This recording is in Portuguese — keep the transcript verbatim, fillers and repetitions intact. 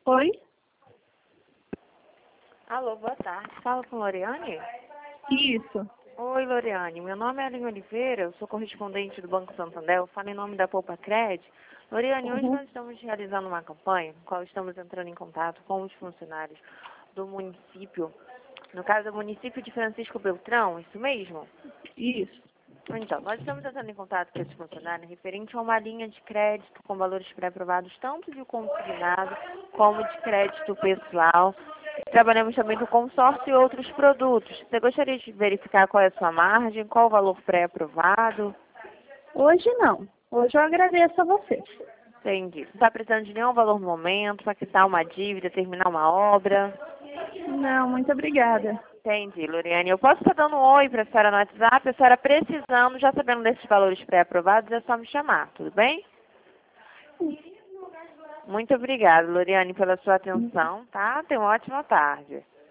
Oi? Alô, boa tarde. Fala com Loriane? Isso. Oi, Loriane. Meu nome é Aline Oliveira, eu sou correspondente do Banco Santander, eu falo em nome da Poupa Cred. Loriane, hoje Uhum. nós estamos realizando uma campanha, no qual estamos entrando em contato com os funcionários do município, no caso, o município de Francisco Beltrão, isso mesmo? Isso. Então, nós estamos entrando em contato com esse funcionário referente a uma linha de crédito com valores pré-aprovados, tanto de consignado como de crédito pessoal. Trabalhamos também com consórcio e outros produtos. Você gostaria de verificar qual é a sua margem, qual o valor pré-aprovado? Hoje não. Hoje eu agradeço a você. Entendi. Não está precisando de nenhum valor no momento para quitar uma dívida, terminar uma obra? Não, muito obrigada. Entendi, Loriane. Eu posso estar dando um oi para a senhora no WhatsApp, a senhora precisando, já sabendo desses valores pré-aprovados, é só me chamar, tudo bem? Muito obrigada, Loriane, pela sua atenção, tá? Tenha uma ótima tarde.